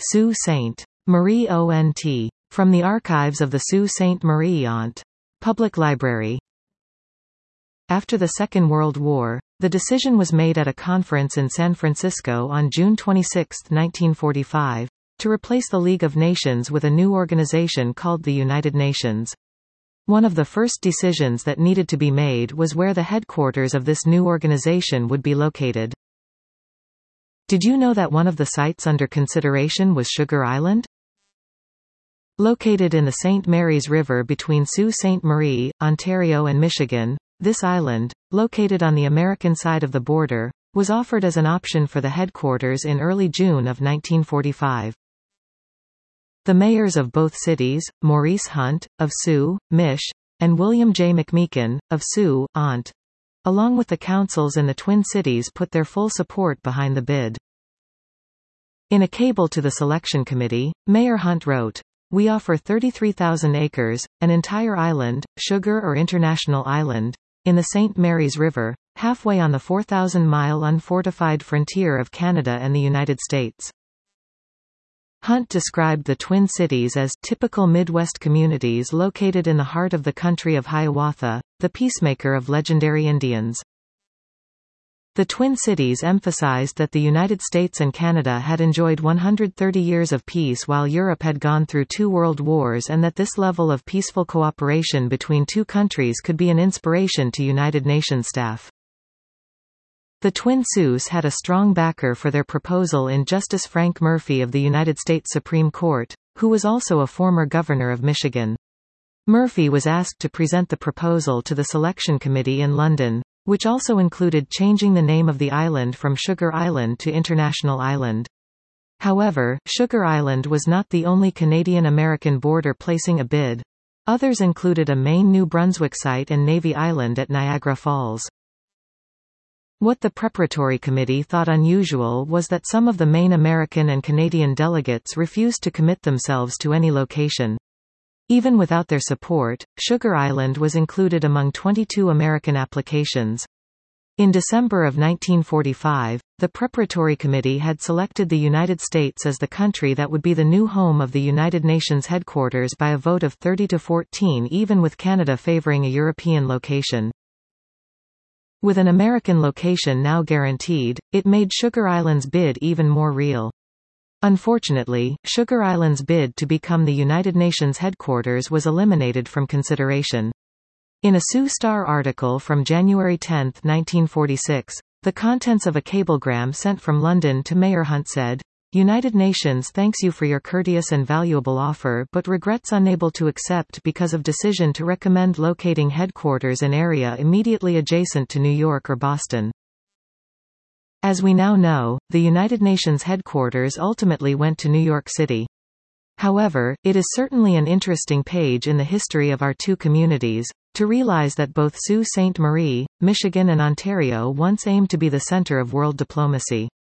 Sault Ste. Marie ONT. From the archives of the Sault Ste. Marie ONT. Public Library. After the Second World War, the decision was made at a conference in San Francisco on June 26, 1945, to replace the League of Nations with a new organization called the United Nations. One of the first decisions that needed to be made was where the headquarters of this new organization would be located. Did you know that one of the sites under consideration was Sugar Island? Located in the St. Mary's River between Sault Ste. Marie, Ontario and Michigan, this island, located on the American side of the border, was offered as an option for the headquarters in early June of 1945. The mayors of both cities, Maurice Hunt, of Sault, Mich., and William J. McMeekin, of Sault, Ont., along with the councils in the Twin Cities, put their full support behind the bid. In a cable to the selection committee, Mayor Hunt wrote, "We offer 33,000 acres, an entire island, Sugar or International Island, in the St. Mary's River, halfway on the 4,000-mile unfortified frontier of Canada and the United States." Hunt described the Twin Cities as typical Midwest communities located in the heart of the country of Hiawatha, the peacemaker of legendary Indians. The Twin Cities emphasized that the United States and Canada had enjoyed 130 years of peace while Europe had gone through 2 world wars, and that this level of peaceful cooperation between two countries could be an inspiration to United Nations staff. The Twin Saults had a strong backer for their proposal in Justice Frank Murphy of the United States Supreme Court, who was also a former governor of Michigan. Murphy was asked to present the proposal to the selection committee in London, which also included changing the name of the island from Sugar Island to International Island. However, Sugar Island was not the only Canadian-American border placing a bid. Others included a Maine New Brunswick site and Navy Island at Niagara Falls. What the preparatory committee thought unusual was that some of the Maine American and Canadian delegates refused to commit themselves to any location. Even without their support, Sugar Island was included among 22 American applications. In December of 1945, the preparatory committee had selected the United States as the country that would be the new home of the United Nations headquarters by a vote of 30 to 14, even with Canada favoring a European location. With an American location now guaranteed, it made Sugar Island's bid even more real. Unfortunately, Sugar Island's bid to become the United Nations headquarters was eliminated from consideration. In a Sault Star article from January 10, 1946, the contents of a cablegram sent from London to Mayor Hunt said, "United Nations thanks you for your courteous and valuable offer but regrets unable to accept because of decision to recommend locating headquarters in area immediately adjacent to New York or Boston." As we now know, the United Nations headquarters ultimately went to New York City. However, it is certainly an interesting page in the history of our two communities, to realize that both Sault Ste. Marie, Michigan and Ontario once aimed to be the center of world diplomacy.